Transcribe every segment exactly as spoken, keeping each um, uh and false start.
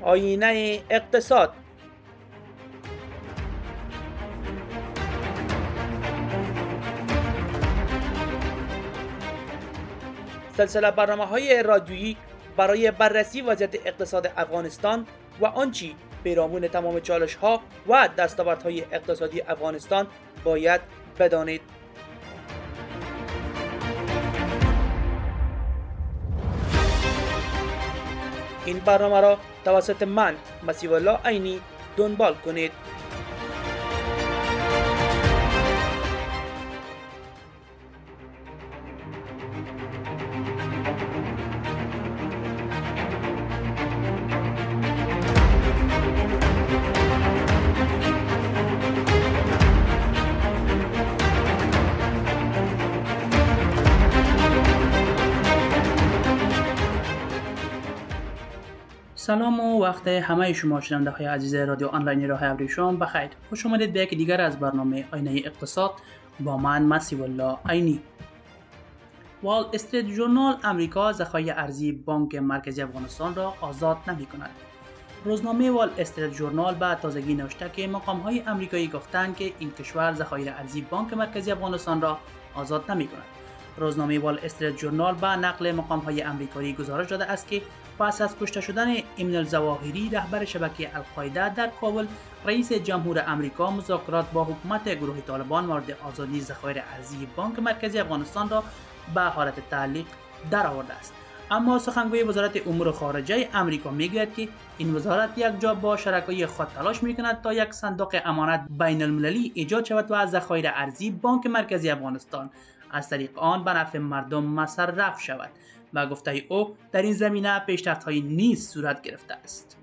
آینه اقتصاد. سلسله برنامه‌های رادیویی برای بررسی وضعیت اقتصاد افغانستان و آنچه پیرامون تمام چالش‌ها و دستاوردهای اقتصادی افغانستان باید بدانید. این برنامه را توسط من مسیح الله عینی دنبال کنید. سلام و وقت همه شما شنونده های عزیز رادیو آنلاین راه ابریشم بخیر. خوش آمدید به یک دیگر از برنامه آینه اقتصاد با من مسیح الله عینی. وال استریت ژورنال امریکا ذخایر ارزی بانک مرکزی افغانستان را آزاد نمی کند. روزنامه وال استریت ژورنال به تازگی نوشته که مقام های امریکایی گفتند که این کشور ذخایر ارزی بانک مرکزی افغانستان را آزاد نمی کند. روزنامه وال استریت ژورنال با نقل مقام های امریکایی گزارش داده است که پس از کشته شدن ایمن الظواهری رهبر شبکه القاعده در کابل، رئیس جمهور امریکا مذاکرات با حکومت گروه طالبان مورد آزادی ذخایر ارزی بانک مرکزی افغانستان را به حالت تعلیق درآورده است. اما سخنگوی وزارت امور خارجه امریکا میگوید که این وزارت یک جا با شرکای خود تلاش میکند تا یک صندوق امانت بین المللی ایجاد شود و ذخایر ارزی بانک مرکزی افغانستان از طریق آن به نفع مردم مصرف شود. و گفته او در این زمینه پیشرفت‌های نیز صورت گرفته است.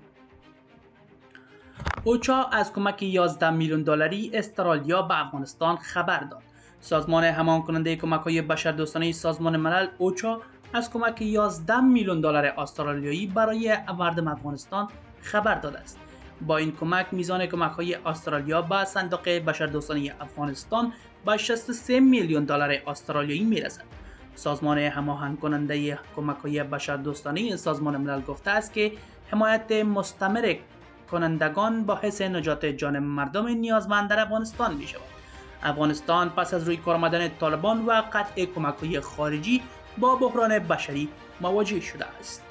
اوچا از کمک یازده میلیون دلاری استرالیا به افغانستان خبر داد. سازمان همان کننده کمک‌های بشردوستانه سازمان ملل اوچا از کمک یازده میلیون دلار استرالیایی برای مردم افغانستان خبر داده است. با این کمک میزان کمک‌های استرالیا به صندوق بشردوستانه افغانستان به شصت و سه میلیون دلار استرالیایی میرسد. سازمان هماهنگ کننده کمک‌های بشردوستانه سازمان ملل گفته است که حمایت مستمر کنندگان باعث نجات جان مردم نیازمند در افغانستان می شود. افغانستان پس از روی کار آمدن طالبان و قطع کمک‌های خارجی با بحران بشری مواجه شده است.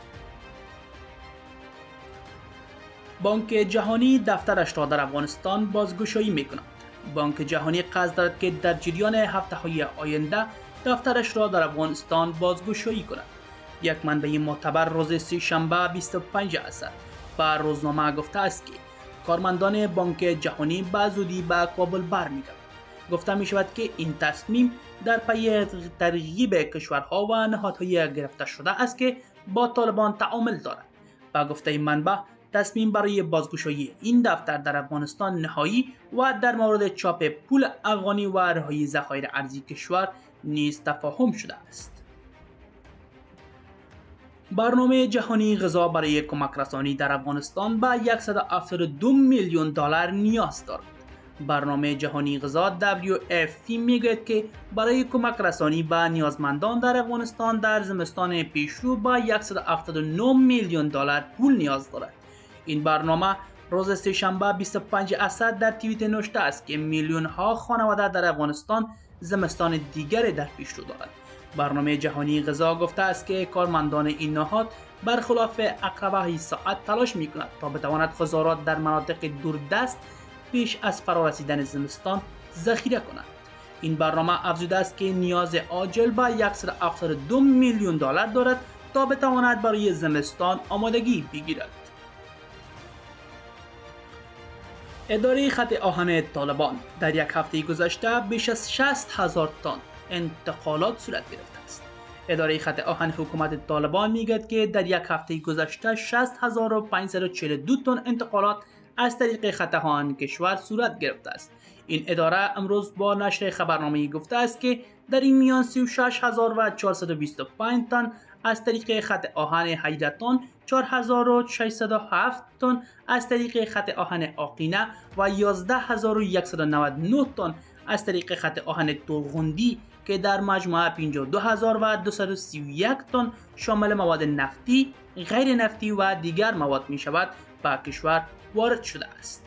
بانک جهانی دفترش را در افغانستان بازگشایی می کند. بانک جهانی قصد دارد که در جریان هفته‌های آینده دفترش را در افغانستان بازگشایی کند. یک منبع معتبر روز سه شنبه بیست و پنجم اسفند به روزنامه گفته است که کارمندان بانک جهانی به زودی به کابل برمیگردند. گفته می شود که این تصمیم در پی ترغیب کشورها و نهادهای گرفته شده است که با طالبان تعامل دارند. به گفته منبع تصمیم برای بازگشایی این دفتر در افغانستان نهایی و در مورد چاپ پول افغانی و رهایی ذخایر ارزی کشور نیز تفاهم شده است. برنامه جهانی غذا برای کمک رسانی در افغانستان به صد و هفتاد و دو میلیون دلار نیاز دارد. برنامه جهانی غذا دبلیو اف پی میگوید که برای کمک رسانی به نیازمندان در افغانستان در زمستان پیشرو به صد و هفتاد و نه میلیون دلار پول نیاز دارد. این برنامه روز سه‌شنبه بیست و پنجم اسفند در توییتر نوشته است که میلیون ها خانواده در افغانستان زمستان دیگری در پیش رو دارند. برنامه جهانی غذا گفته است که کارمندان این نهاد برخلاف عقربه ساعت تلاش می‌کنند تا بتواند خضروات در مناطق دوردست پیش از فرارسیدن زمستان ذخیره کنند. این برنامه افزوده است که نیاز عاجل به صد و هفتاد و دو میلیون دلار دارد تا بتواند برای زمستان آمادگی بگیرد. اداره خط آهن طالبان در یک هفته گذشته بیش از شصت هزار تن انتقالات صورت گرفته است. اداره خط آهن حکومت طالبان میگوید که در یک هفته گذشته شصت هزار و پانصد و چهل و دو تن انتقالات از طریق خط آهن کشور صورت گرفته است. این اداره امروز با نشر خبرنامه‌ای گفته است که در این میان سی و شش هزار و چهارصد و بیست و پنج تن از طریق خط آهن حیرتان، چهار هزار و ششصد و هفت تن از طریق خط آهن آقینه و یازده هزار و صد و نود و نه تن از طریق خط آهن تورغوندی که در مجموعه پنجاه و دو هزار و دویست و سی و یک تن شامل مواد نفتی، غیر نفتی و دیگر مواد می شود به کشور وارد شده است.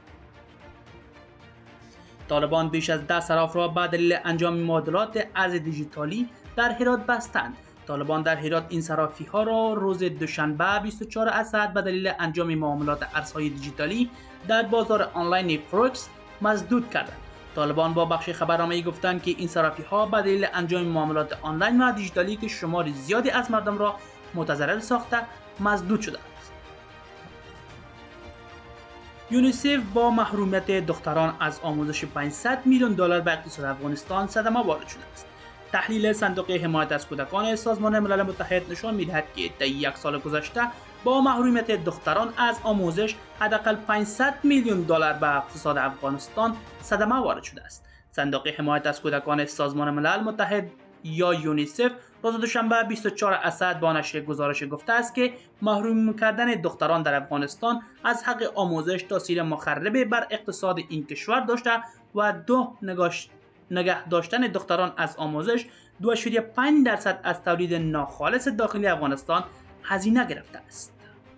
طالبان بیش از ده صراف را به دلیل انجام معادلات ارز دیجیتالی در هرات بستند. طالبان در هرات این صرافی ها را روز دوشنبه بیست و چهارم اسد به دلیل انجام معاملات ارزهای دیجیتالی در بازار آنلاین فورکس مسدود کردند. طالبان با بخش خبرنامه‌ای گفتند که این صرافی ها به دلیل انجام معاملات آنلاین و دیجیتالی که شمار زیادی از مردم را متضرر ساخته مسدود شده است. یونیسف با محرومیت دختران از آموزش پانصد میلیون دلار به اقتصاد افغانستان صدمه وارد شده است. تحلیل صندوق حمایت از کودکان سازمان ملل متحد نشان می‌دهد که طی یک سال گذشته با محرومیت دختران از آموزش حداقل پانصد میلیون دلار به اقتصاد افغانستان صدمه وارد شده است. صندوق حمایت از کودکان سازمان ملل متحد یا یونیسف روز دوشنبه بیست و چهارم اسد با نشر گزارش گفته است که محروم کردن دختران در افغانستان از حق آموزش تاثیر مخرب بر اقتصاد این کشور داشته و دو نگاش نگه داشتن دختران از آموزش دو اشاریه پنج درصد از تولید ناخالص داخلی افغانستان هزینه گرفته است.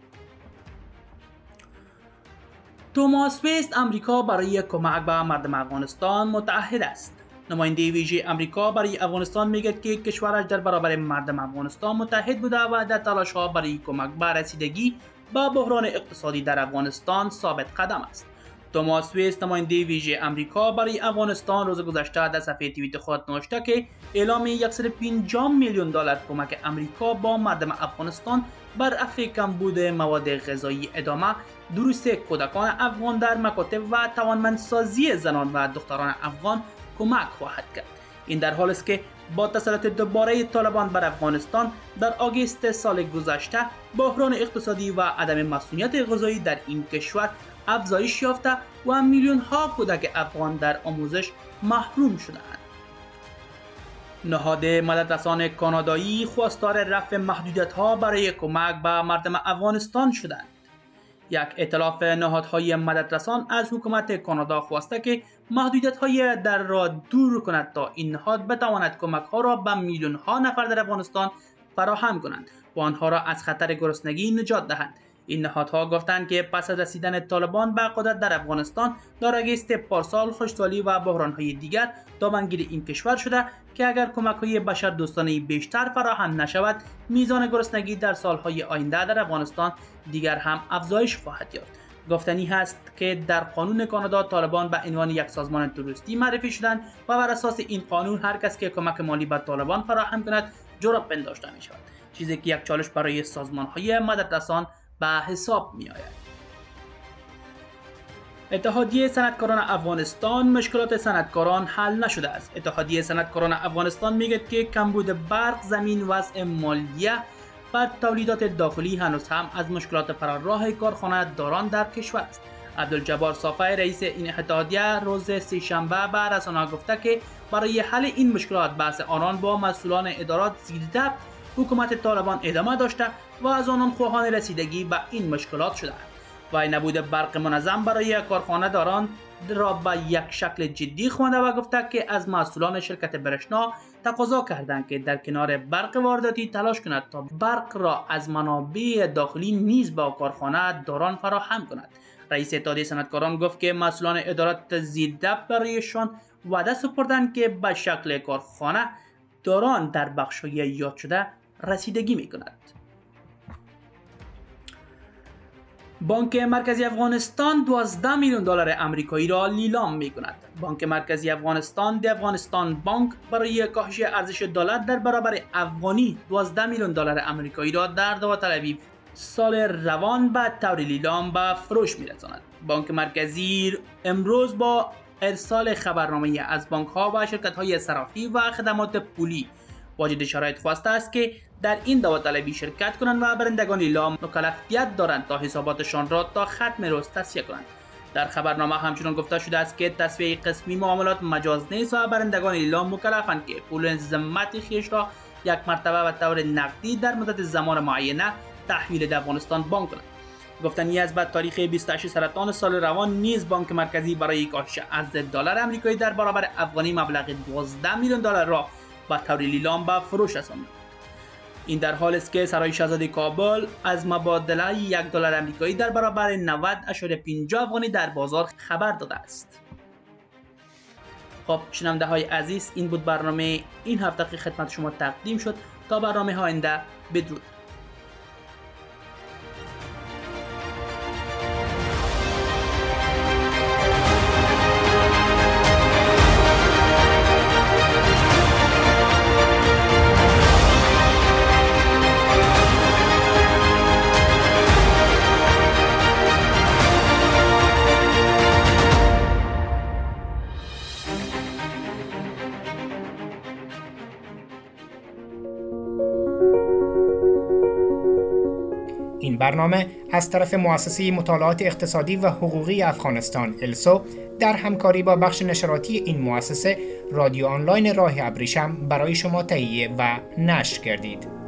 توماس ویست آمریکا برای کمک به مردم افغانستان متعهد است. نماینده ویژه آمریکا برای افغانستان میگوید که کشورش در برابر مردم افغانستان متحد بوده و در تلاش‌ها برای کمک به رسیدگی به بحران اقتصادی در افغانستان ثابت قدم است. توماس ویست نماینده ویژه آمریکا برای افغانستان روز گذشته در صفحه توییتر خود نوشته که اعلام صد و پنجاه میلیون دلار کمک آمریکا با مردم افغانستان بر رفع کمبود مواد غذایی ادامه دروس کودکان افغان در مکاتب و توانمندسازی زنان و دختران افغان کمک خواهد کرد. این در حالی است که با تسلط دوباره طالبان بر افغانستان در آگوست سال گذشته بحران اقتصادی و عدم مسئولیت غذایی در این کشور افزایش یافته و میلیون ها کودک افغان در آموزش محروم شدند. نهاد مددرسان کانادایی خواستار رفع محدودیت‌ها برای کمک به مردم افغانستان شدند. یک ائتلاف نهادهای مددرسان از حکومت کانادا خواسته که محدودیت‌های در را دور کند تا این نهاد بتواند کمک‌ها را به میلیون ها نفر در افغانستان فراهم کنند و آنها را از خطر گرسنگی نجات دهند. این نهادها گفتند که پس از رسیدن طالبان به قدرت در افغانستان در آگوست پارسال خشکسالی و بحران‌های دیگر دامنگیر این کشور شده که اگر کمک‌های بشردوستانه بیشتر فراهم نشود میزان گرسنگی در سال‌های آینده در افغانستان دیگر هم افزایش خواهد یافت. گفتنی هست که در قانون کانادا طالبان به عنوان یک سازمان تروریستی معرفی شدند و بر اساس این قانون هر کس که کمک مالی به طالبان فراهم کند جرم پنداشته می‌شود، چیزی که یک چالش برای سازمان‌های مددرسان به حساب می آید. اتحادیه صنعتکاران افغانستان مشکلات صنعتکاران حل نشده است. اتحادیه صنعتکاران افغانستان میگه که کمبود برق، زمین، وضع مالیه و تولیدات داخلی هنوز هم از مشکلات فراراه کارخانه داران در کشور است. عبدالجبار صافی رئیس این اتحادیه روز سه‌شنبه به رسانه‌ها گفته که برای حل این مشکلات بحث آنان با مسئولان ادارات زیر ضبط حکومت طالبان ادامه داشته و از آنان خواهان رسیدگی به این مشکلات شده و نبود برق منظم برای کارخانه داران را به یک شکل جدی خوانده و گفته که از مسئولان شرکت برشنا تقاضا کردند که در کنار برق وارداتی تلاش کند تا برق را از منابع داخلی نیز به کارخانه داران فراهم کند. رئیس اتحادیه صنعتکاران گفت که مسئولان ادارات زیر ضبط برایشان وعده سپردند که به شکل کارخانه داران در بخش‌های یاد شده رسیدگی می‌کند. بانک مرکزی افغانستان دوازده میلیون دلار آمریکایی را لیلام می‌کند. بانک مرکزی افغانستان د افغانستان بانک برای کاهش ارزش دلار در برابر افغانی دوازده میلیون دلار آمریکایی را در داوطلبی سال روان به طور لیلام به فروش می‌رساند. بانک مرکزی امروز با ارسال خبرنامه از بانک‌ها و شرکت‌های صرافی و خدمات پولی واجد شرایط خواسته است که در این داوطلبی شرکت کنند و برندگان لیلام مکلفیت دارند تا حساباتشان را تا ختم روز تصفیه کنند. در خبرنامه همچنان گفته شده است که تصفیه قسمی معاملات مجاز نیست و برندگان لیلام مکلفند که پول ذمت خویش را یک مرتبه و طور نقدی در مدت زمان معینه تحویل در افغانستان بانک کنند. گفتنی از بعد تاریخ بیست و هشت سرطان سال روان نیز بانک مرکزی برای کاهش ارز دلار آمریکایی در برابر افغانی مبلغ دوازده میلیون دلار را با طور لیلام به فروش رساند. این در حالی است که سرای شاهزاده کابل از مبادله یک دلار آمریکایی در برابر نود اشاری پنجاه افغانی در بازار خبر داده است. خب شنونده های عزیز، این بود برنامه این هفته که خدمت شما تقدیم شد. تا برنامه آینده، بدرود. این برنامه از طرف مؤسسه مطالعات اقتصادی و حقوقی افغانستان السو در همکاری با بخش نشراتی این مؤسسه رادیو آنلاین راه ابریشم برای شما تهیه و نشر کردید.